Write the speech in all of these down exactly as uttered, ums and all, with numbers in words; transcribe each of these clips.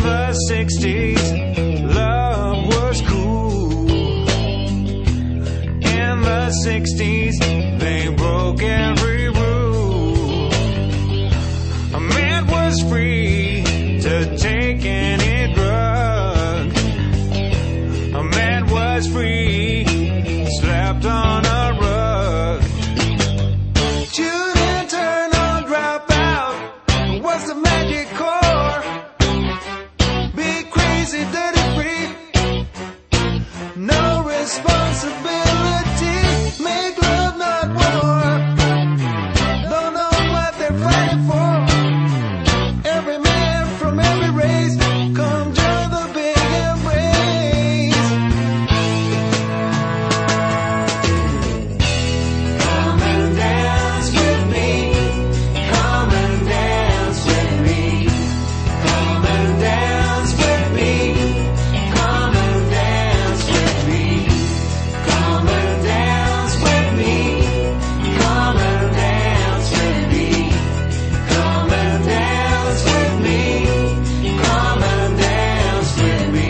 the sixties, love was cool. In the sixties, they broke every rule. A man was free to take any drug. A man was free, slept on a rug. Tune in, turn on, drop out. What's the magic core? Be crazy, dirty free. No responsibility. Make love, not war. Don't know what they're fighting for. Every man from every race, come join the big embrace. Come and dance with me. Come and dance with me. Come and dance with me. Come and dance with me. Come and dance with me. Come and dance with me. Come and dance with me. Come and dance with me.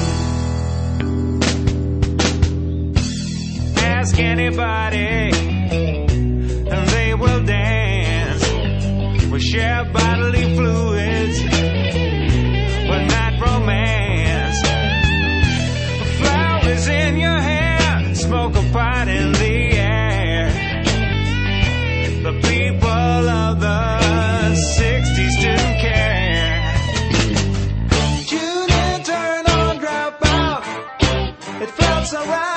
Ask anybody, and they will dance. We share bodily fluids, but not romance. Flowers in your hair, smoke a pot in the air. The people of the sixties didn't care. Tune in, turn on, drop out. It felt so right.